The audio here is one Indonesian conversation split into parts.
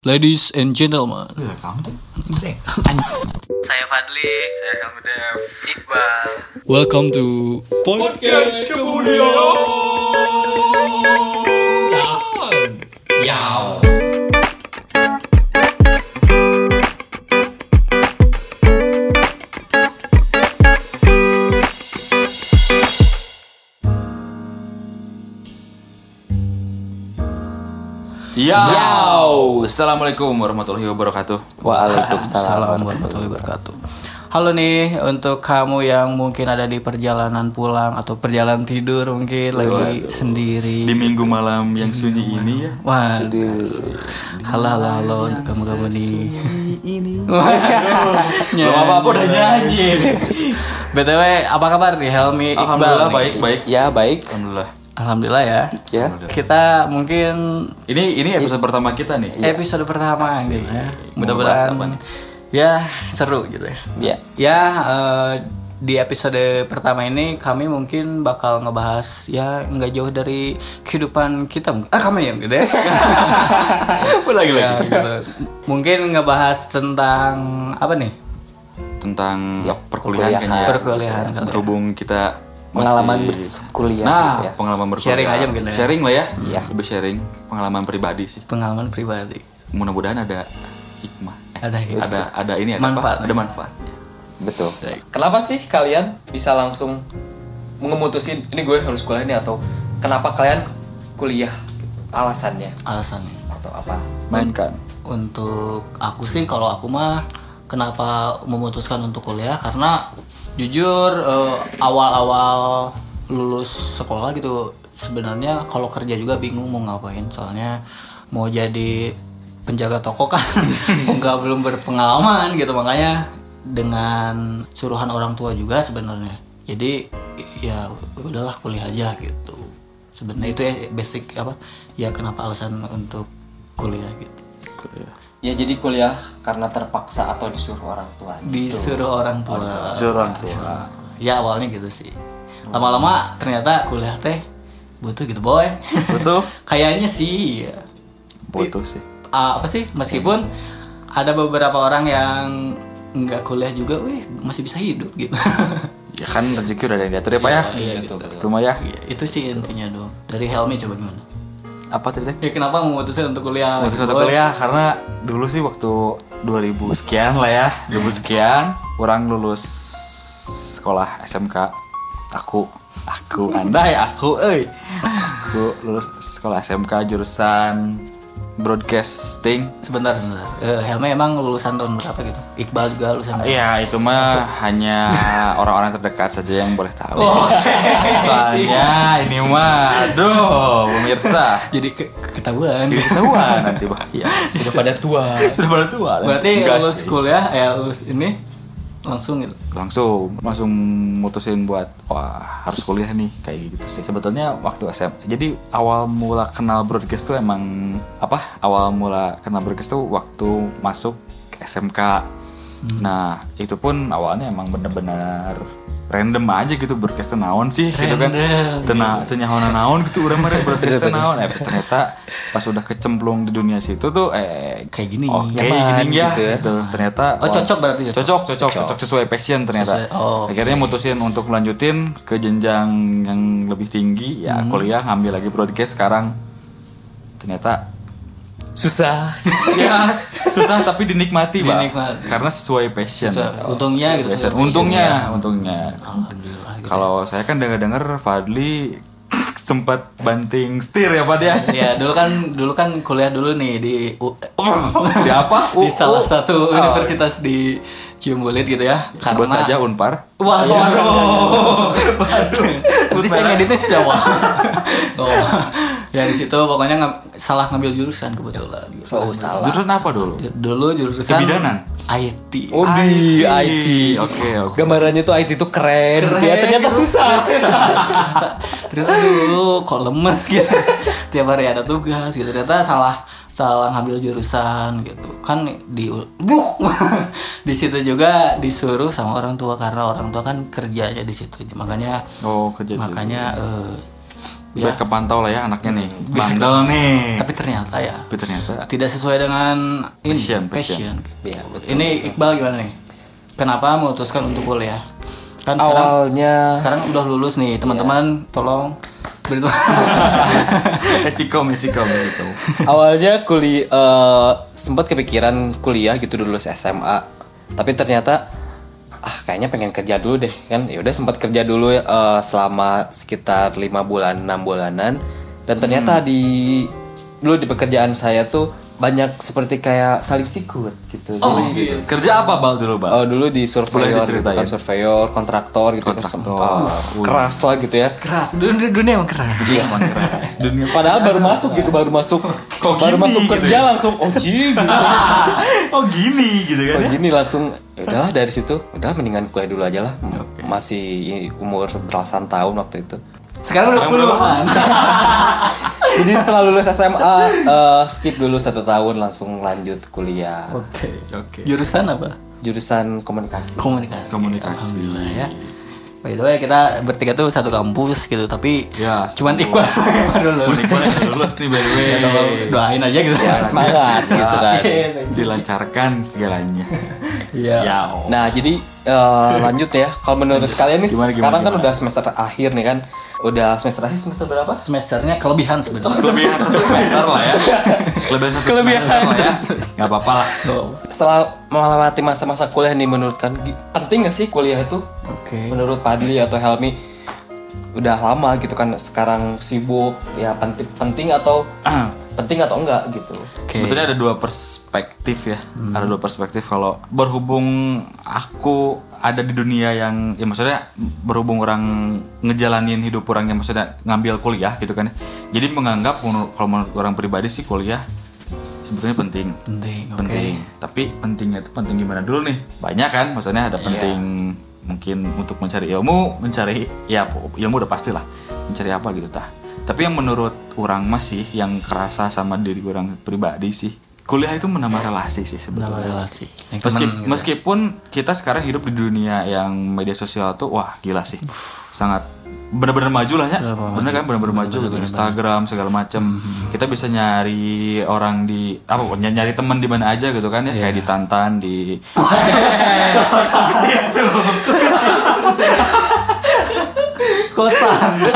Ladies and gentlemen, Saya Fadli, Saya Helmi Dev. Iqbal. welcome to Podcast Kebudayaan. Assalamualaikum warahmatullahi wabarakatuh. Waalaikumsalam. warahmatullahi wabarakatuh. Halo nih untuk kamu yang mungkin ada di perjalanan pulang atau perjalanan tidur mungkin lagi sendiri Di minggu malam yang sunyi ini ya. Waduh. Halo untuk kamu nih. Belum apa-apa udah nyanyi. BTW apa kabar nih Helmi Iqbal? Alhamdulillah nih? baik. Ya baik. Alhamdulillah ya. Ya. Kita mungkin Ini episode pertama kita nih. episode pertama gitu ya. Mau Mudah-mudahan bahas apa nih? ya seru gitu ya. Ya. Ya di episode pertama ini kami mungkin bakal ngebahas ya nggak jauh dari kehidupan kita. Kami ya gitu ya. Lagi. Ya, gitu. Mungkin ngebahas tentang apa nih? Tentang perkuliahan kayaknya ya. Perkuliahan kali ya. Berhubung kita Pengalaman masih- berkuliah Nah, gitu ya. pengalaman berkuliah. Sharing aja mungkin ya. Sharing lah ya. Iya. Lebih sharing pengalaman pribadi sih. Pengalaman pribadi. Mudah-mudahan ada hikmah. Ada hikmah. Ada ini ada Manfaat. apa? Ada manfaat. Betul. Kenapa sih kalian bisa langsung memutusin ini gue harus kuliah nih, atau kenapa kalian kuliah? Alasannya Alasannya. atau apa? Mainkan. Untuk aku sih kalau aku mah kenapa memutuskan untuk kuliah karena jujur awal-awal lulus sekolah gitu sebenarnya kalau kerja juga bingung mau ngapain, soalnya mau jadi penjaga toko kan belum berpengalaman gitu, makanya dengan suruhan orang tua juga sebenarnya jadi ya udahlah kuliah aja gitu. Sebenarnya itu basic apa ya kenapa alasan untuk kuliah gitu. Ya jadi kuliah karena terpaksa atau disuruh orang tua gitu. Disuruh orang tua. Orang tua. Ya awalnya gitu sih. Lama-lama ternyata kuliah teh butuh gitu boy. Betul. Kayaknya sih. Ya. Butuh sih. Apa sih? Meskipun ada beberapa orang yang nggak kuliah juga, masih bisa hidup gitu. Ya kan rezeki udah ada yang diatur ya Pak ya. Iya gitu. Itu mah ya. Iya, itu sih intinya dong. Dari Helmi coba gimana? Apa ceritanya? Ya kenapa memutuskan untuk kuliah? Waktu Boy? kuliah karena dulu sih waktu 2000 sekian lah ya, 2000 sekian orang lulus sekolah SMK. Aku lulus sekolah SMK jurusan broadcasting. Sebentar. Helmi emang lulusan tahun berapa gitu? Iqbal juga lulusan berapa? Iya, itu mah hanya orang-orang terdekat saja yang boleh tahu. Oh, Soalnya ini mah aduh, pemirsa. Jadi ketahuan. Nanti bahaya. Sudah pada tua. Sudah pada tua. Berarti Enggak lulus sih. kuliah lulus ini langsung gitu. langsung mutusin buat wah harus kuliah nih kayak gitu sih. Sebetulnya waktu SMA. Jadi awal mula kenal broadcast tuh emang waktu masuk SMK. Nah, itu pun awalnya emang bener-bener random aja gitu, broadcast naon sih gitu kan. Teu naon gitu urang mah broadcast naon. Ternyata pas udah kecemplung di dunia situ tuh Kayak gini. oke nyaman gini ya gitu ya. gitu. Ternyata Cocok berarti ya? cocok sesuai passion ternyata. Akhirnya mutusin untuk lanjutin ke jenjang yang lebih tinggi ya, kuliah ngambil lagi broadcast sekarang. Ternyata Susah. ya susah tapi dinikmati, Bang. Dinikmati. Karena sesuai passion. Untungnya gitu. Passion. sesuai Untungnya. Alhamdulillah gitu. Kalau saya kan dengar Fadli sempat banting setir ya Pak ya. Ya dulu kan kuliah dulu nih di Di apa? di salah satu universitas di Ciumbulit gitu ya. Sebut saja Unpar. Waduh. Nanti saya ngeditnya siapa? Ya di situ pokoknya salah ngambil jurusan kebetulan. Gitu. Oh, salah. Jurusan apa dulu? Dulu jurusan Kebidanan? IT. Oh, di IT. Oke. Gambarannya tuh IT tuh keren. Ya ternyata susah. Ternyata dulu kok lemes gitu. Tiap hari ada tugas gitu. Ternyata salah ngambil jurusan gitu. Kan di situ juga disuruh sama orang tua karena orang tua kan kerjanya di situ. Makanya Kerja. biar kepantau lah ya anaknya nih. Bandel nih. Tapi ternyata tidak sesuai dengan passion. Iya, betul. Ini Iqbal gimana nih? Kenapa memutuskan untuk kuliah? Kan sekarang udah lulus nih, teman-teman tolong beritahu. Esikom. Awalnya sempat kepikiran kuliah gitu dulu SMA. Tapi ternyata kayaknya pengen kerja dulu deh kan. Ya udah sempat kerja dulu selama sekitar 5 bulan 6 bulanan. Dan ternyata dulu di pekerjaan saya tuh banyak seperti kayak saling sikut gitu. Kerja apa Bal dulu Bal? Dulu di surveyor, gitu kan, surveyor, kontraktor gitu. Keras lah gitu ya. Keras, dunia emang keras. Iya, keras. Padahal baru masuk baru masuk kerja gitu. Langsung gitu. Gini gitu kan. Gini langsung udahlah dari situ, udah mendingan kuliah dulu aja lah. Masih umur belasan tahun waktu itu. Sekarang udah puluhan. Jadi setelah lulus SMA skip dulu 1 tahun langsung lanjut kuliah. Oke. Jurusan apa? Jurusan komunikasi. Alhamdulillah ya. By the way kita bertiga tuh satu kampus gitu tapi ya, cuman Iqbal lulus nih by the way. Doain aja gitu. Ya, semangat gitu kan. Dilancarkan segalanya. Iya. Nah, jadi lanjut ya. Kalau menurut kalian nih sekarang kan udah semester akhir nih kan. Udah semester akhir, semester berapa? Semesternya kelebihan sebenarnya. Kelebihan 1 semester lah ya. Kelebihan lah ya. Gak apa-apa lah. Setelah melewati masa-masa kuliah nih menurut kan penting gak sih kuliah itu? Menurut Padli atau Helmi udah lama gitu kan sekarang sibuk ya penting atau enggak gitu. Sebetulnya ada 2 perspektif ya. Ada 2 perspektif kalau berhubung aku ada di dunia yang ya maksudnya berhubung orang ngejalanin hidup orang yang maksudnya ngambil kuliah gitu kan. Jadi menganggap kalau menurut orang pribadi sih kuliah sebetulnya penting. Tapi pentingnya itu penting gimana dulu nih? Banyak kan maksudnya ada penting mungkin untuk mencari ilmu, ilmu udah pastilah. Mencari apa gitu tah. Tapi yang menurut orang masih yang kerasa sama diri orang pribadi sih kuliah itu menambah relasi sih sebetulnya. Meskipun kita sekarang hidup di dunia yang media sosial tuh wah gila sih. Sangat benar-benar maju lah ya. Benar kan benar-benar maju gitu. Instagram segala macam. Kita bisa nyari orang nyari teman di mana aja gitu kan ya. Kayak di Tantan di Kota.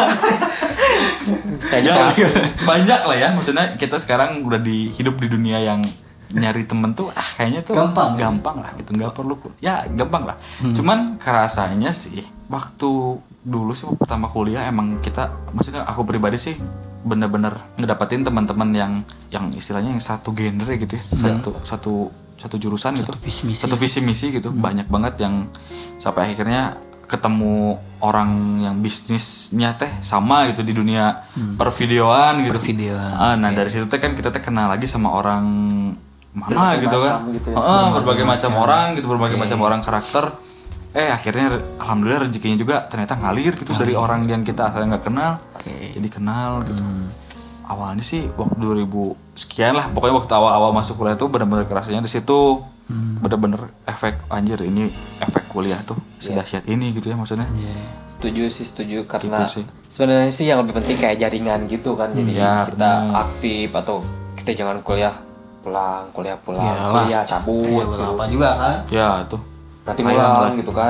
Kayaknya banyak lah ya maksudnya kita sekarang udah hidup di dunia yang nyari temen tuh kayaknya tuh gampang lah gitu nggak perlu gampang lah. Cuman kerasanya sih waktu dulu sih pertama kuliah emang kita maksudnya aku pribadi sih bener-bener ngedapetin teman-teman yang istilahnya yang satu genre gitu ya. satu jurusan gitu satu visi misi gitu. Banyak banget yang sampai akhirnya ketemu orang yang bisnisnya sama gitu di dunia pervideoan gitu. Dari situ kan kita kenal lagi sama orang mana gitu kan. Berbagai macam orang gitu, berbagai macam orang karakter. Akhirnya alhamdulillah rezekinya juga ternyata ngalir gitu dari orang yang kita asalnya nggak kenal. Jadi kenal gitu. Awalnya sih waktu 2000 sekian lah, pokoknya waktu awal-awal masuk kuliah tuh benar-benar kerasanya di situ. Bener-bener efek anjir ini efek kuliah tuh sedahsyat ini gitu ya maksudnya. Setuju karena gitu sebenarnya sih yang lebih penting kayak jaringan gitu kan. Jadi kita aktif atau kita jangan kuliah pulang kuliah cabut gitu. Apa juga kan? Ya tuh. Berarti pulang gitu kan.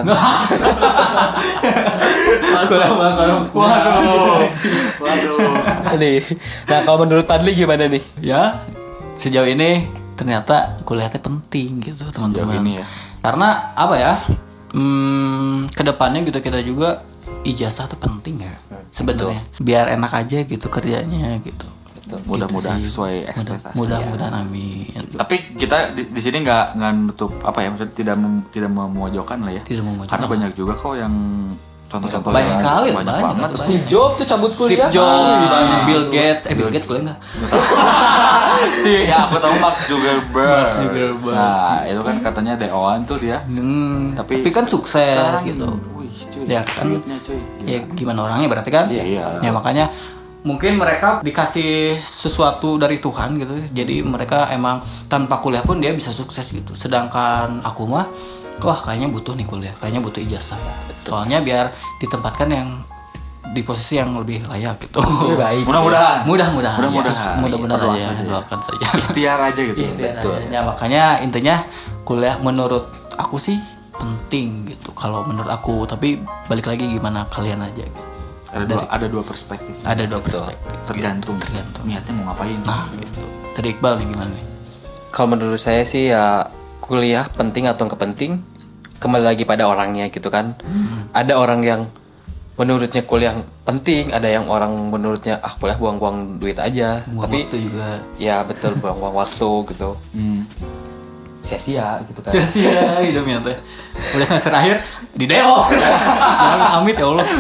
Waduh. Nah kalau menurut Padli gimana nih? Ya sejauh ini ternyata kuliahnya penting gitu teman-teman. Karena apa ya? Kedepannya gitu kita juga ijazah tuh penting ya sebenarnya. Biar enak aja gitu kerjanya gitu. Mudah-mudahan sesuai ekspektasi. Mudah-mudahan amin. Tapi kita di sini nggak nutup apa ya maksudnya tidak memojokkan lah ya. Karena banyak juga kok yang contoh-contoh banyak sekali banget. Steve Jobs tuh cabut kuliah. Bill Gates kuliah nggak? Aku tahu Mark Zuckerberg. Nah itu kan katanya DO-an tuh dia. Tapi kan sukses gitu. Ya kan. Ya gimana orangnya berarti kan? Iya. Ya makanya mungkin mereka dikasih sesuatu dari Tuhan gitu. Jadi mereka emang tanpa kuliah pun dia bisa sukses gitu. Sedangkan aku mah kayaknya butuh nih kuliah, kayaknya butuh ijazah. Soalnya biar ditempatkan yang di posisi yang lebih layak gitu. Lebih baik. Mudah-mudahan. Mudah-mudahan. Mudah-mudahan. Mudah-mudahan Doa aja, saja. doakan saja. Ikhtiar aja gitu. Ya makanya intinya kuliah menurut aku sih penting gitu kalau menurut aku, tapi balik lagi gimana kalian aja gitu. Ada dua perspektif. Ada dua perspektif. Tergantung. Tergantung. Niatnya mau ngapain. Nah, gitu. Dari Iqbal nih gimana nih? Kalau menurut saya sih ya kuliah penting atau nggak penting kembali lagi pada orangnya gitu kan. Ada orang yang menurutnya kuliah penting, ada yang orang menurutnya kuliah buang-buang duit aja. Buang Tapi waktu juga. ya betul buang-buang waktu gitu. Sia-sia gitu kan. Sia-sia hidupnya teh. Udah semester akhir di deo. Jangan amit ya Allah.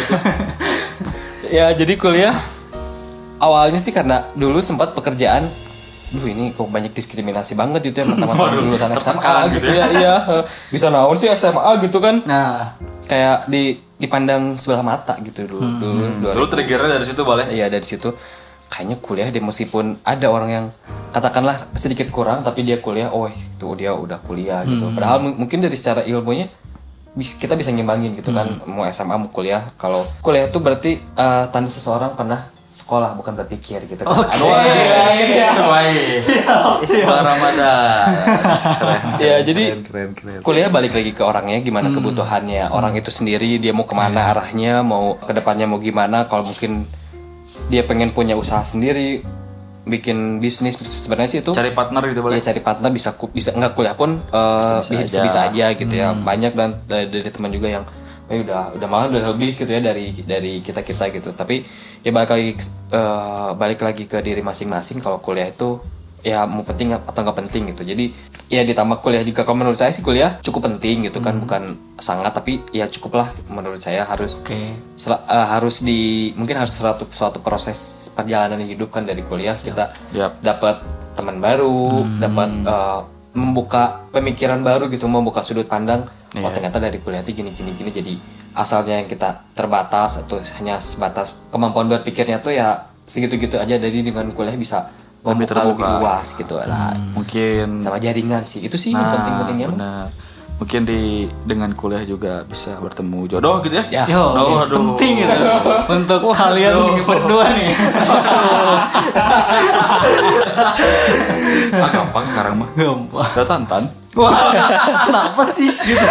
Ya jadi kuliah awalnya sih karena dulu sempat pekerjaan. Ini kok banyak diskriminasi banget gitu ya pertama-tama lulusan SMA gitu ya. Iya, bisa naon sih SMA gitu kan. Nah, Kayak dipandang sebelah mata gitu dulu. Dulu triggernya dari situ boleh. Iya dari situ kayaknya kuliah deh, meskipun ada orang yang katakanlah sedikit kurang tapi dia kuliah, itu dia udah kuliah gitu. Padahal mungkin dari secara ilmunya kita bisa ngimbangin gitu kan, mau SMA mau kuliah. Kalau kuliah itu berarti tanda seseorang pernah sekolah, bukan berpikir gitu kan. Oke. Siap. Ramadan. Ya jadi Keren. kuliah balik lagi ke orangnya, gimana kebutuhannya orang itu sendiri, dia mau kemana arahnya, mau ke depannya mau gimana. Kalau mungkin dia pengen punya usaha sendiri, bikin bisnis, sebenarnya sih itu Cari partner gitu boleh. ya cari partner bisa nggak kuliah pun bisa aja gitu ya. Banyak dan dari teman juga yang udah malah udah lebih gitu ya dari kita gitu. Tapi ya balik lagi ke diri masing-masing. Kalau kuliah itu ya mau penting atau nggak penting gitu. Jadi ya ditambah kuliah juga, kalau menurut saya sih kuliah cukup penting gitu kan, bukan sangat tapi ya cukup lah menurut saya. Harus mungkin harus suatu proses perjalanan hidup kan. Dari kuliah kita dapat teman baru, dapat membuka pemikiran baru gitu, membuka sudut pandang. Ternyata dari kuliah itu gini. Jadi asalnya yang kita terbatas atau hanya sebatas kemampuan berpikirnya tuh ya segitu-gitu aja. Jadi dengan kuliah bisa membuka lebih luas gitu lah. Mungkin Sama jaringan sih, itu sih yang penting-pentingnya. Benar. Mungkin dengan kuliah juga bisa bertemu jodoh gitu ya. Yo, penting itu untuk kalian berdua nih. Gampang sekarang mah. Gampang. Udah Tantan. Wah, kenapa sih gitu?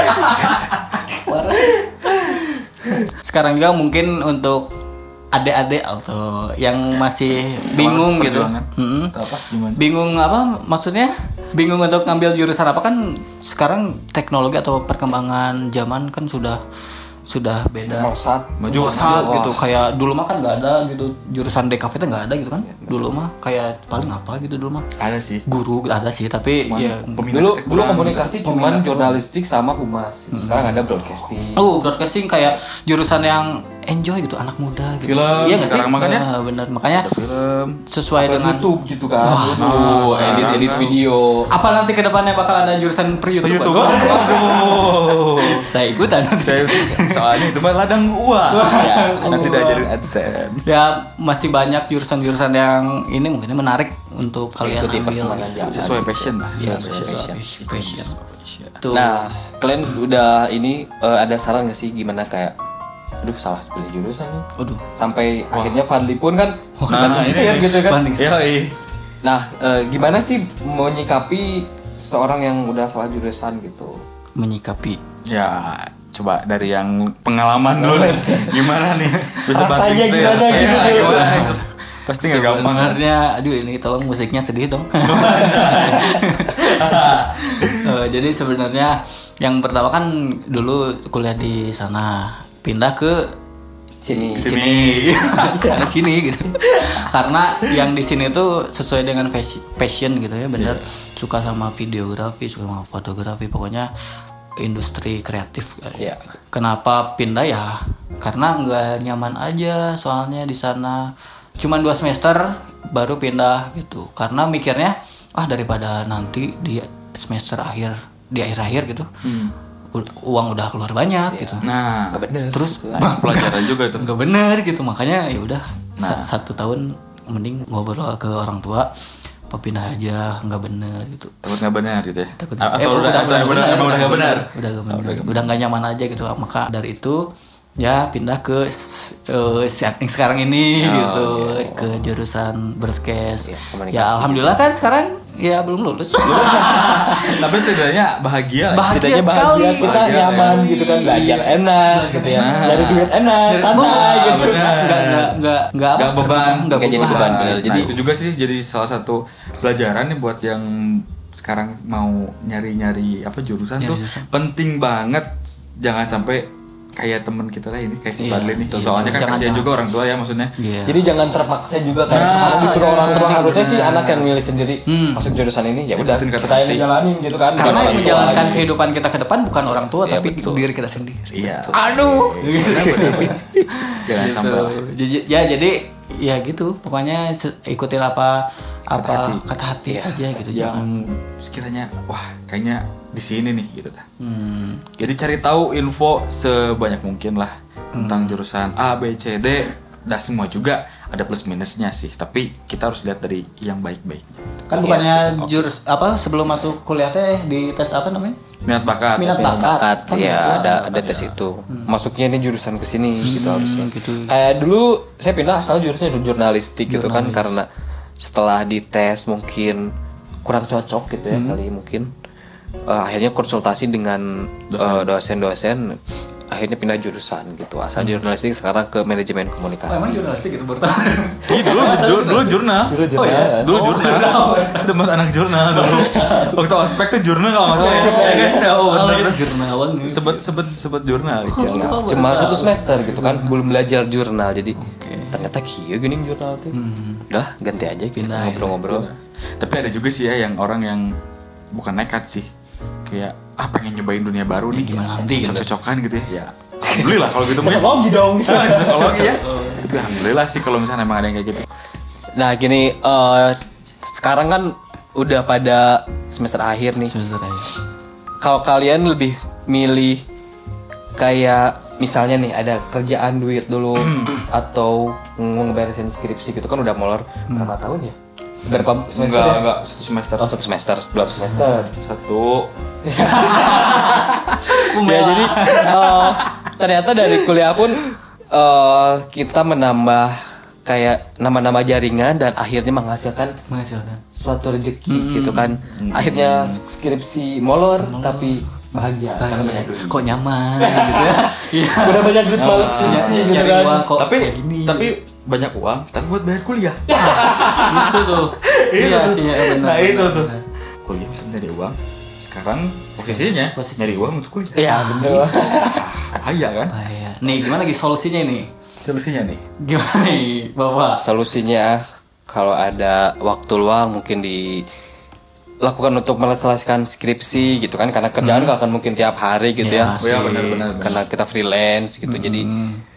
Sekarang juga mungkin untuk adik-adik atau yang masih bingung gitu. Gimana? Bingung apa maksudnya? Bingung untuk ngambil jurusan apa, kan sekarang teknologi atau perkembangan zaman kan sudah beda. Maju gitu. Kayak dulu mah kan nggak ada gitu, jurusan DKV itu nggak ada gitu kan. Dulu mah kayak paling apa gitu dulu mah. Ada sih. Guru ada sih, tapi ya Dulu komunikasi cuman jurnalistik sama humas. Sekarang ada broadcasting. Broadcasting kayak jurusan yang enjoy gitu, anak muda gitu. Film, Iya nggak sih? sekarang makanya. Bener, makanya Film. sesuai dengan YouTube gitu kan. Edit sekarang. video. apa nanti kedepannya bakal ada jurusan per YouTube. Saya ikutan. Soalnya itu mah ladang uang. Nanti diajarin AdSense. Ya masih banyak jurusan-jurusan yang ini mungkin menarik untuk kalian Ikuti ambil. perkembangan zaman. Sesuai passion lah. Fashion. Tuh. Nah, kalian udah ada saran gak sih gimana kayak salah pilih jurusan nih. Sampai akhirnya Fadli pun kan gitu kan. Nah, gimana sih menyikapi seorang yang udah salah jurusan gitu? Menyikapi. Ya, coba dari yang pengalaman dulu. Gimana nih? Bisa Rasanya banting gimana rasanya gitu. gimana? Pasti nggak gampang. Sebenarnya, ini tolong musiknya sedih dong. Jadi sebenarnya yang pertama kan dulu kuliah di sana, pindah ke sini sana sini gitu. Karena yang di sini tuh sesuai dengan passion gitu ya, bener. Suka sama videografi, suka sama fotografi, pokoknya industri kreatif. Kenapa pindah ya? Karena nggak nyaman aja soalnya di sana. Cuman 2 semester baru pindah gitu. Karena mikirnya daripada nanti di semester akhir, di akhir gitu. Uang udah keluar banyak gitu. Nah, Gak bener. Terus pelajaran juga itu. nggak bener gitu, makanya ya udah 1 tahun mending ngobrol ke orang tua, apa pindah aja, nggak bener gitu. Takut nggak benar gitu ya. Udah nggak bener, Emang udah nggak benar. udah nggak nyaman aja gitu. Maka dari itu ya pindah ke yang sekarang ini gitu ke jurusan broadcast. komunikasi. Ya alhamdulillah kan sekarang ya belum lulus. Tapi setidaknya bahagia. Setidaknya sekali. bahagia, kita Bahagia nyaman sekali. gitu kan, belajar enak gitu ya, cari duit enak, santai gitu. Nggak beban. Nggak jadi beban, bener. Nah, Jadi itu juga sih jadi salah satu pelajaran nih buat yang sekarang mau nyari-nyari apa jurusan tuh penting banget, jangan sampai kayak temen kita lah ini kayak si Fadli nih. Soalnya kan kasihan juga orang tua ya maksudnya. Jadi jangan terpaksa juga kan. Disuruh orang tua, harusnya sih anak yang milih sendiri masuk jurusan ini, ya udah Ikutin kata kita yang hati. jalanin gitu kan. Karena Bukan yang orang tua menjalankan lagi. kehidupan kita ke depan bukan orang tua tapi diri kita sendiri. Iya. Aduh. Jangan sampai lah. Ya jadi ya gitu pokoknya ikutin apa kata hati aja gitu. Yang sekiranya wah kayaknya di sini nih gitu ta. Jadi cari tahu info sebanyak mungkin lah tentang jurusan A, B, C, D. Dan semua juga ada plus minusnya sih, tapi kita harus lihat dari yang baik-baiknya. Kan bukannya jurus apa sebelum masuk kuliah teh di tes apa namanya? Minat bakat. Minat bakat. Bakat, ya ada tes itu. Masuknya ini jurusan ke sini gitu harusnya. gitu. Kayak dulu saya pindah asal jurusannya jurnalistik gitu kan, karena setelah dites mungkin kurang cocok gitu ya kali mungkin. Akhirnya konsultasi dengan dosen-dosen, akhirnya pindah jurusan gitu. Asal jurnalistik sekarang ke manajemen komunikasi. jurnalistik gitu baru Iya dulu jurnal. Dulu jurnal. Sempat anak jurnal dulu. Waktu ospek tuh jurnal kalau nggak salah. Ya kan? Oh benar. jurnawan. Sebut jurnal. Cuma 1 semester gitu kan, belum belajar jurnal, jadi ternyata kieu geuning jurnal tuh. Udah ganti aja gitu, ngobrol-ngobrol. Tapi ada juga sih ya yang orang yang bukan nekat sih, kayak pengen nyobain dunia baru nih, gimana nanti gitu. cocok-cocokan gitu ya. Alhamdulillah kalau gitu mah. Psikologi dong. Psikologi ya. Tapi alhamdulillah sih kalau misalnya emang ada yang kayak gitu. Nah gini, sekarang kan udah pada semester akhir nih. Kalau kalian lebih milih kayak misalnya nih ada kerjaan duit dulu atau ngeberesin skripsi gitu kan udah molor berapa tahun ya? Berapa semester? Enggak 1 semester. Oh 1 semester, 2 semester. 1. Ya jadi ternyata dari kuliah pun kita menambah kayak nama-nama jaringan dan akhirnya menghasilkan suatu rezeki gitu kan. Akhirnya skripsi molor tapi bahagia karena banyak duit. Kok nyaman gitu ya. Udah banyak duit males skripsi gitu kan. Tapi banyak uang, tapi buat bayar kuliah. Itu tuh. Iya sih benar. Nah itu tuh. Kuliah untuk nyari uang. Sekarang posisinya nyari uang untuk kuliah. Iya betul. Bahaya kan? Nih gimana lagi solusinya nih? Solusinya nih. Gimana nih Bapak? Solusinya kalau ada waktu luang mungkin dilakukan untuk menyelesaikan skripsi gitu kan, karena kerjaan gak akan mungkin tiap hari gitu ya. Oh ya benar. Karena kita freelance gitu, jadi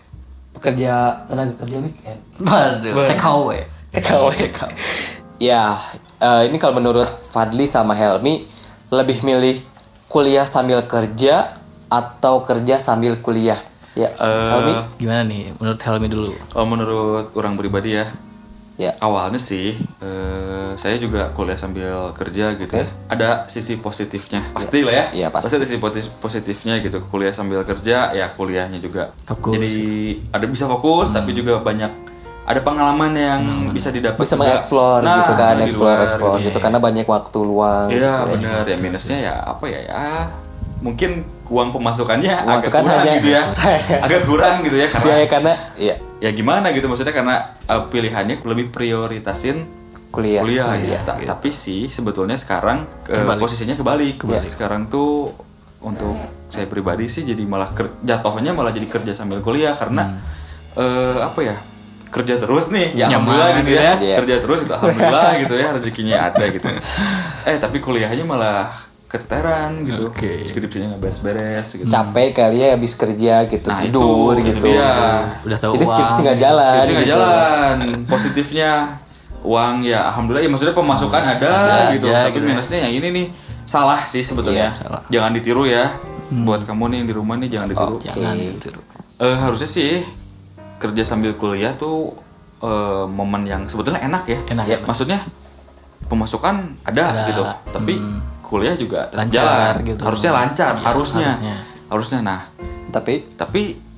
tenaga kerja weekend. Waduh, TKW. Ya, ini kalau menurut Fadli sama Helmi lebih milih kuliah sambil kerja atau kerja sambil kuliah? Ya, Helmi? Gimana nih menurut Helmi dulu? Oh menurut orang pribadi ya. Ya. Awalnya sih saya juga kuliah sambil kerja gitu ya. Ada sisi positifnya. Pasti lah ya. Iya, pasti. Ada sisi positifnya gitu. Kuliah sambil kerja ya kuliahnya juga. Fokus. Jadi ada bisa fokus tapi juga banyak ada pengalaman yang bisa didapat. Bisa juga. mengeksplor Nah, gitu kan, di luar explore gitu karena banyak waktu luang. Iya gitu. benar ya, minusnya ya apa ya mungkin uang pemasukannya Pemasukan agak kurang hanya- gitu ya. Agak kurang gitu ya karena Ya karena ya ya gimana gitu maksudnya karena pilihannya lebih prioritasin kuliah. ya. Tapi sih sebetulnya sekarang posisinya kebalik. Sekarang tuh untuk saya pribadi sih jadi malah jatuhnya malah jadi kerja sambil kuliah karena apa ya, kerja terus nih ya alhamdulillah gitu ya. Iya. Kerja terus gitu alhamdulillah gitu ya, rezekinya ada gitu. Tapi kuliahnya malah keteteran gitu. Skripsinya nggak beres-beres gitu. Capek kali ya habis kerja gitu, Nah, tidur itu gitu. dia. Udah tahu Jadi uang. skripsi nggak jalan. Skripsi nggak gitu. jalan. Positifnya uang ya alhamdulillah ya, maksudnya pemasukan ada gitu. Tapi minusnya yang ini nih salah sih sebetulnya. Jangan ditiru ya. Buat kamu nih yang di rumah nih jangan ditiru. Jangan ditiru. Harusnya sih kerja sambil kuliah tuh momen yang sebetulnya enak ya. Enak. Ya, maksudnya pemasukan ada gitu. Tapi kuliah juga Lancar jalan. gitu. Harusnya lancar, Ya, harusnya. Nah, Tapi tapi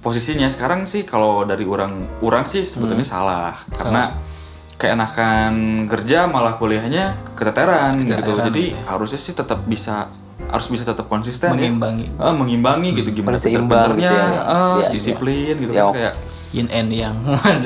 posisinya sekarang sih kalau dari orang sih sebetulnya salah karena keenakan kerja malah kuliahnya keteteran gitu. Jadi harusnya sih harus bisa tetap konsisten mengimbangi gitu gimana seimbang gitu ya. disiplin gitu Ya. kan kayak yin and yang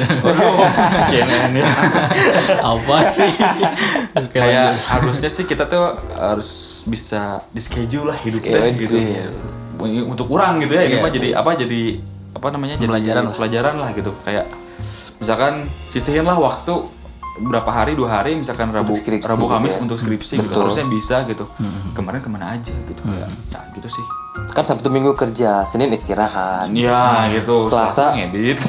yang apa sih kayak harusnya sih kita tuh harus bisa di schedule lah hidupnya gitu untuk orang gitu ya ini mah jadi apa namanya jadi pelajaran lah gitu kayak misalkan sisihin lah waktu berapa hari 2 hari misalkan Rabu Kamis untuk skripsi gitu harusnya bisa gitu kemarin kemana aja gitu ya gitu sih kan Sabtu Minggu kerja, Senin istirahat. Ya gitu. Selasa ngedit.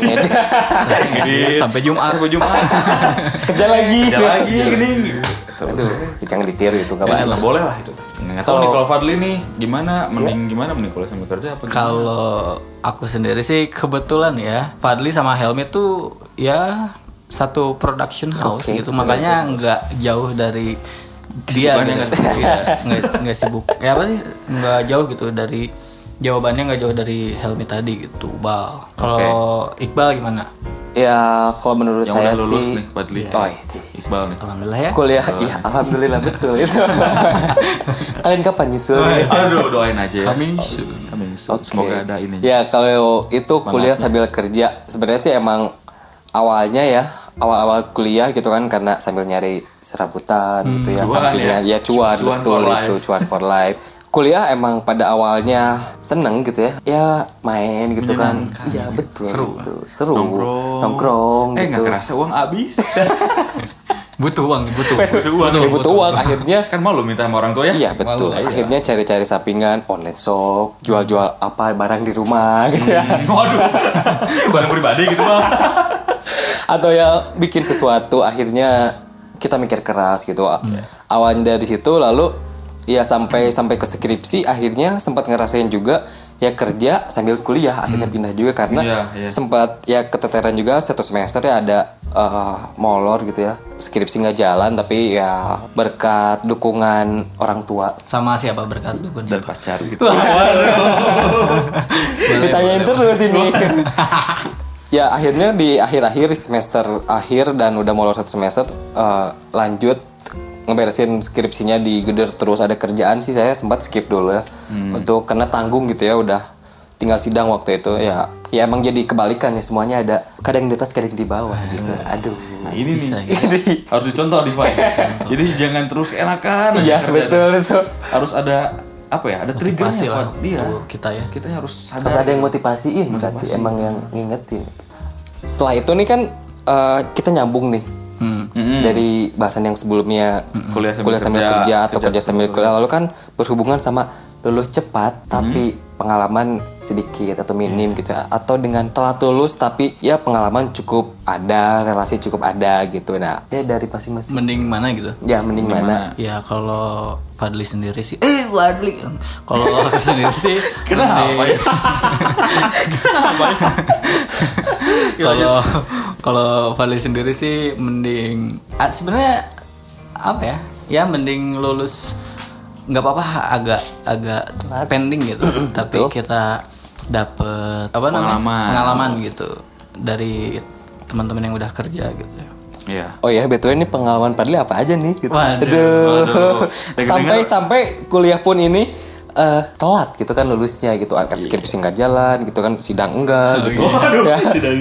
Sampai Jumat. kerja lagi gini. Terus jangan ditiru itu enggak boleh lah itu. Nggak tahu nih kalau Fadli nih gimana mending kalau sambil kerja apa? Kalau aku sendiri sih kebetulan ya Fadli sama Helmi tuh ya satu production house gitu makanya nggak jauh dari dia gitu. nggak sibuk ya apa sih nggak jauh gitu dari jawabannya nggak jauh dari Helmi tadi gitu Bal. Kalau Iqbal gimana? Ya kalau menurut yang saya udah lulus sih nih Fadli. Iqbal nih. Alhamdulillah ya. Kuliah iya alhamdulillah betul itu. Kalian kapan nyusul? Aduh doain aja ya. Coming soon. Semoga ada ini. Ya kalau itu kuliah sambil kerja sebenarnya sih emang awalnya ya awal-awal kuliah gitu kan karena sambil nyari serabutan gitu ya sampingnya ya cuan betul itu cuan for life. Kuliah emang pada awalnya seneng gitu ya main gitu kan ya betul seru nongkrong gitu nggak kerasa uang habis butuh uang akhirnya kan malu minta sama orang tua ya iya betul akhirnya cari-cari sampingan online shop jual-jual apa barang di rumah gitu ya waduh barang pribadi gitu bang atau ya bikin sesuatu akhirnya kita mikir keras gitu awalnya dari situ lalu ya sampai ke skripsi akhirnya sempat ngerasain juga ya kerja sambil kuliah akhirnya pindah juga karena sempat ya keteteran juga satu semester ya ada molor gitu ya skripsi nggak jalan tapi ya berkat dukungan orang tua sama siapa berkat dukungan dan pacar gitu ditanyain terus ini ya akhirnya di akhir-akhir semester akhir dan udah molor 1 semester lanjut ngeberesin skripsinya di Geder terus ada kerjaan sih saya sempat skip dulu ya untuk kena tanggung gitu ya udah tinggal sidang waktu itu ya emang jadi kebalikan ya semuanya ada kadang di atas kadang di bawah gitu aduh nah ini nih harus dicontoh Diva jadi jangan terus enakan iya betul itu harus ada apa ya ada triggernya lah dia kita harus sadar harus ada yang motivasiin berarti emang yang ngingetin setelah itu nih kan kita nyambung nih dari bahasan yang sebelumnya kuliah sambil kerja atau kerja sambil kuliah lalu kan berhubungan sama lulus cepat tapi pengalaman sedikit atau minim gitu atau dengan telat lulus tapi ya pengalaman cukup ada relasi cukup ada gitu nah ya dari masing-masing mending mana gitu ya mending mana ya kalau Fadli sendiri sih Fadli kalau aku sendiri sih kalau Fadli sendiri sih mending sebenarnya apa ya mending lulus nggak apa-apa agak pending gitu tapi kita dapet pengalaman gitu dari teman-teman yang udah kerja gitu ya. Oh ya betul ini pengalaman Fadli apa aja nih gitu. Waduh. sampai kuliah pun ini telat gitu kan lulusnya gitu skripsi nggak jalan gitu kan sidang enggak gitu waduh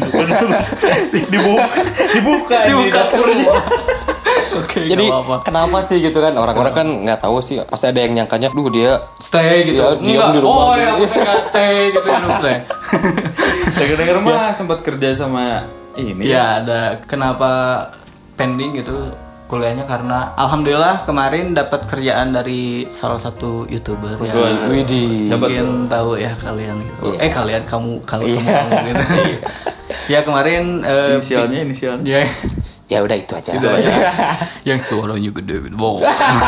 dibuka dapurnya. Okay, jadi kenapa sih gitu kan orang-orang kan nggak tahu sih pasti ada yang nyangkanya dia stay gitu dia di rumah stay gitu ya dengar mah sempat kerja sama ini ya ada kenapa pending gitu kuliahnya karena alhamdulillah kemarin dapat kerjaan dari salah satu YouTuber ya mungkin tahu ya kalian gitu kalian kamu gitu ya kemarin inisialnya ya udah itu aja. Yang suaranya gede gitu. Wow.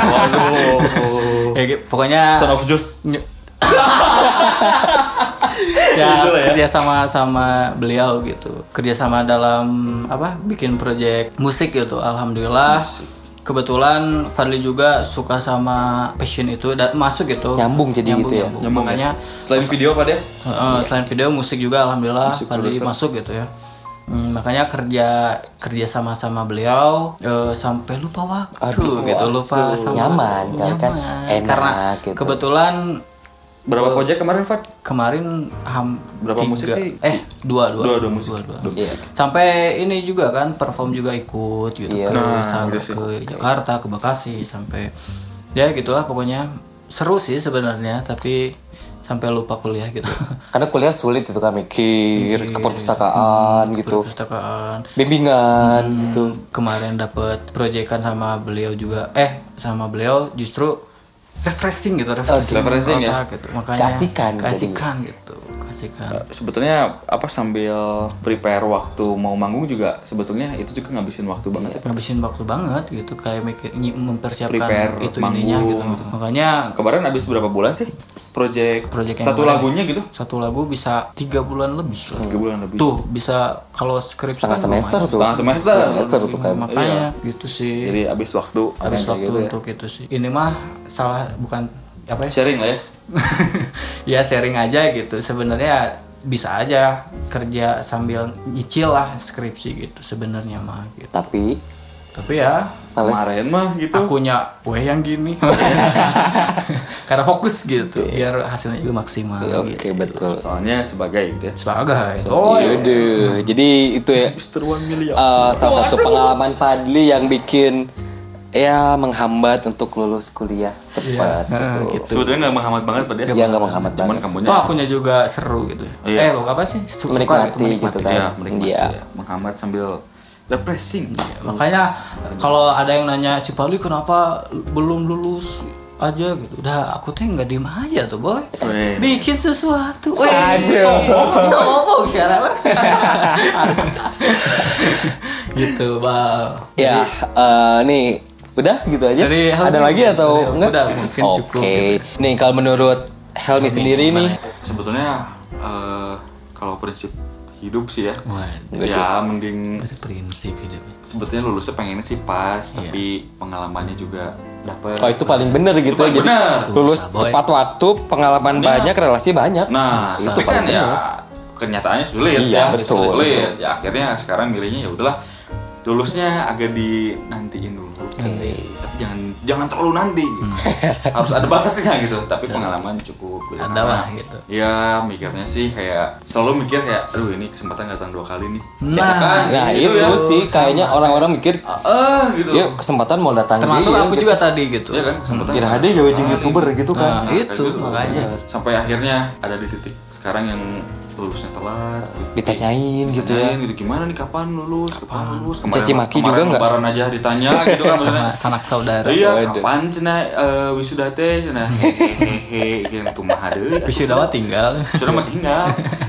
Ya, pokoknya Son of Juice. Kerja sama beliau gitu. Kerja sama dalam bikin project musik gitu. Alhamdulillah kebetulan Fadli juga suka sama passion itu dan masuk gitu. Nyambung jadi gitu ya. Nyambung Makanya selain video Pak deh. selain video musik juga alhamdulillah Musik Fadli produser. masuk gitu ya. Makanya kerja sama beliau sampai lupa waktu gitu, lupa sama Nyaman, kan? Enak karena gitu. kebetulan Berapa project kemarin Fat? kemarin Berapa musik sih? dua musik. Iya. sampai ini juga kan perform juga ikut gitu Iya. ke sana gitu sih. ke Jakarta, ke Bekasi, sampai ya gitulah pokoknya. Seru sih sebenarnya tapi sampai lupa kuliah gitu. Karena kuliah sulit itu kan mikir ke perpustakaan gitu. Perpustakaan. Bimbingan gitu. Kemarin dapat proyekan sama beliau juga. Sama beliau justru refreshing gitu, Refreshing ya? gitu. Makanya Keasikan gitu. Keasikan. Sebetulnya apa sambil prepare waktu mau manggung juga sebetulnya itu juga ngabisin waktu banget ya. Ngabisin waktu banget gitu, kayak mempersiapkan Prepare itu ininya gitu. manggung. Makanya Kemarin habis berapa bulan sih project Project yang satu kemarin. lagunya gitu? satu lagu bisa 3 bulan lebih lah. 3 bulan lebih. Tuh bisa kalau skripsi Setengah kan semester tuh. Setengah semester. Semester tuh kan. makanya gitu sih. Jadi habis waktu Habis kayak waktu gitu ya. untuk itu sih. Ini mah salah bukan apa ya? Sharing lah ya. Ya sharing aja gitu. Sebenarnya bisa aja kerja sambil nyicil lah skripsi gitu sebenarnya mah gitu. Tapi ya males. Kemarin mah gitu. akunya yang gini. Karena fokus gitu biar hasilnya juga maksimal Oke, gitu. betul. Soalnya sebagai gitu ya. Sebagai. Oh, Yaudah. Jadi itu ya Mr. 1 million. salah satu pengalaman Fadli yang bikin ya menghambat untuk lulus kuliah cepat gitu. Sebetulnya nggak menghambat banget pada Ya nggak menghambat Cuman banget. kamunya Toh akunya juga seru gitu. Iya. Apa sih? Suka Menikmati gitu, gitu kan. ya menikmati Iya. ya. Menghambat sambil refreshing. Makanya kalau ada yang nanya si Fadli kenapa belum lulus aja gitu. Udah aku tuh nggak diem aja tuh boy. Weh. Bikin sesuatu. Sombong sekarang. Gitu bang. Ya, nih udah gitu aja. Dari Helmi. Ada lagi atau enggak? Udah, mungkin cukup. Oke. Nih kalau menurut Helmi sendiri nih, Sebetulnya kalau prinsip hidup sih ya. Waduh. Ya mending Ada prinsip hidup. sebetulnya lulusnya pengennya sih pas, tapi pengalamannya juga dapet. oh itu paling bener gitu ya. paling Jadi bener. lulus Susah, boy. tepat waktu, pengalaman banyak, relasi banyak. Nah, itu tapi kan paling ya bener. kenyataannya sulit Iya, ya. betul. Sulit. Ya akhirnya sekarang milihnya ya udahlah lulusnya agak dinantiin dulu. Tapi jangan terlalu nanti. Harus ada batasnya gitu. Tapi pengalaman cukup. Gitu. Ada lah gitu. Ya mikirnya sih kayak selalu mikir kayak, aduh ini kesempatan datang 2 kali nih. Nah gitu itu ya. sih kayaknya orang-orang mikir Gitu. ya kesempatan mau datang Termasuk dia, aku gitu. juga tadi gitu. Iya kan kesempatan. Kira ada gawe jadi youtuber gitu kan. Nah, itu Kayak gitu. makanya. Sampai akhirnya ada di titik sekarang yang lulusnya telat. Ditanyain gitu ya. Tanyain gitu, gimana nih kapan lulus? Kapan lulus? Caci maki juga nggak? Lebaran aja ditanya gitu kan maksudnya. Sama sanak saudara. Iya, kapan cenah wisuda teh cenah hehehe gitu kumaha deui. Wisuda mah tinggal. Sudah mah tinggal.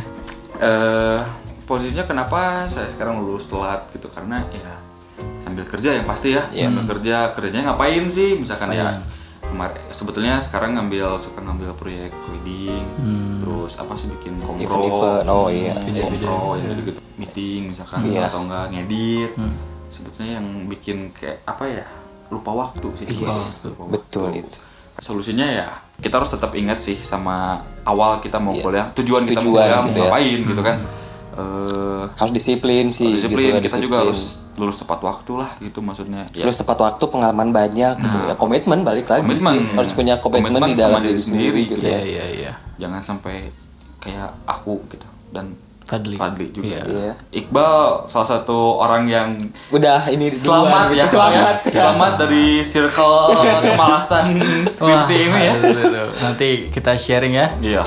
Posisinya kenapa saya sekarang lulus telat gitu karena ya sambil kerja yang pasti ya. Sambil kerjanya ngapain sih? Misalkan ya sebetulnya sekarang suka ngambil proyek wedding, terus apa sih bikin Event-event. Oh iya. kompro ya gitu meeting misalkan Iya. atau enggak ngedit. Sebetulnya yang bikin kayak apa ya lupa waktu sih. Lupa Betul waktu. itu. Solusinya ya kita harus tetap ingat sih sama awal kita mau kuliah, tujuan kita mau Tujuan kuliah mau gitu ya. ngapain gitu kan. Harus disiplin sih. Disiplin, gitu, kita disiplin. juga harus lulus tepat waktu lah gitu maksudnya. Ya. Terus tepat waktu, pengalaman banyak gitu ya. Komitmen balik lagi Komitmen. sih. Harus punya komitmen Komitmen di dalam sama diri diri sendiri sendiri gitu gitu ya. Iya. Jangan sampai kayak aku gitu dan Fadli. juga. Iya. Iqbal salah satu orang yang Udah ini selamat duluan, ya, gitu. Selamat. selamat dari circle kemalasan skripsi ini ya. Nanti kita sharing ya. Iya.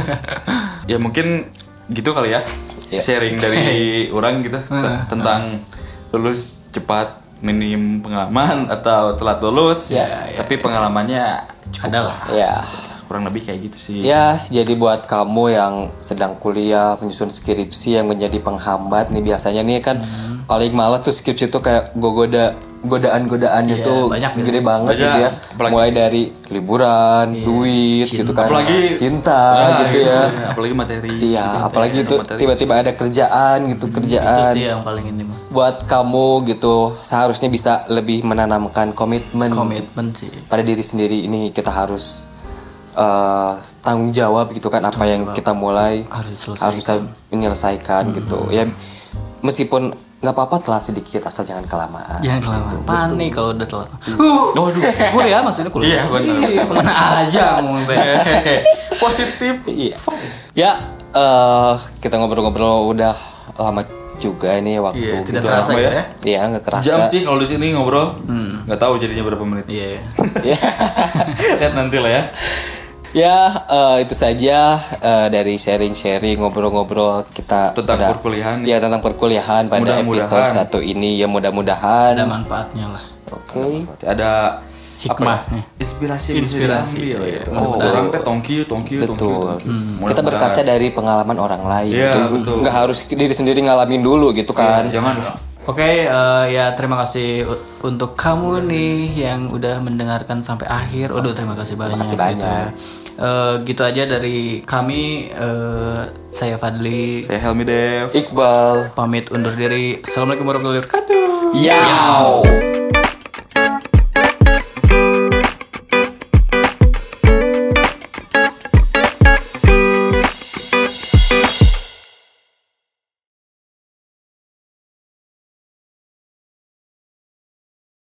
Ya mungkin gitu kali ya. Iya. Sharing dari orang gitu tentang lulus cepat, minim pengalaman atau telat lulus. Ya, Tapi pengalamannya cukup Adalah. Ya. kurang lebih kayak gitu sih. Ya, jadi buat kamu yang sedang kuliah, menyusun skripsi yang menjadi penghambat nih biasanya nih kan paling malas tuh skripsi tuh kayak gogoda godaan-godaannya Iya, tuh banyak gitu. gede banget Banyak. gitu ya. Apalagi- Mulai dari liburan, duit gitu kan. Apalagi cinta gitu gitu, ya. apalagi materi. Iya, apalagi itu materi. tiba-tiba ada kerjaan gitu, Itu kerjaan. sih yang paling ini mah. Buat kamu gitu seharusnya bisa lebih menanamkan komitmen Sih. pada diri sendiri. Ini kita harus tanggung jawab gitu kan, apa yang kita mulai Harus harus bisa menyelesaikan gitu ya, meskipun nggak apa-apa telat sedikit asal jangan kelamaan. Jangan kelamaan. Panik kalau udah telat. Waduh. Kuliah maksudnya kuliah. Iya, benar. Kemana aja ngomong teh. Positif. Iya. Ya, kita ngobrol-ngobrol udah lama juga ini waktu. Iya, tidak gitu. terasa lama ya. ya. Iya, nggak kerasa. Jam sih kalau di sini ngobrol. Nggak tahu jadinya berapa menit. Iya. Ya. Lihat nanti lah ya. Ya, itu saja dari sharing-sharing ngobrol-ngobrol kita Tentang perkuliahan. Ya, tentang perkuliahan pada Mudah-mudahan. episode 1 ini ya, mudah-mudahan. Ada manfaatnya lah. Oke. Ada Hikmah. apa ya? Inspirasi yang bisa Inspirasi, diambil iya. gitu. Oh. Orang teh tongki. Betul. Kita Mudah-mudahan. berkaca dari pengalaman orang lain. Iya, gitu. betul. Nggak harus diri sendiri ngalamin dulu gitu kan. Jangan. Oke, ya terima kasih untuk kamu nih yang udah mendengarkan sampai akhir. Aduh, terima kasih banyak. kasih gitu banyak. ya. Gitu aja dari kami. Saya Fadli Saya Helmi Dev. Iqbal. pamit undur diri. Assalamualaikum warahmatullahi wabarakatuh. Yau.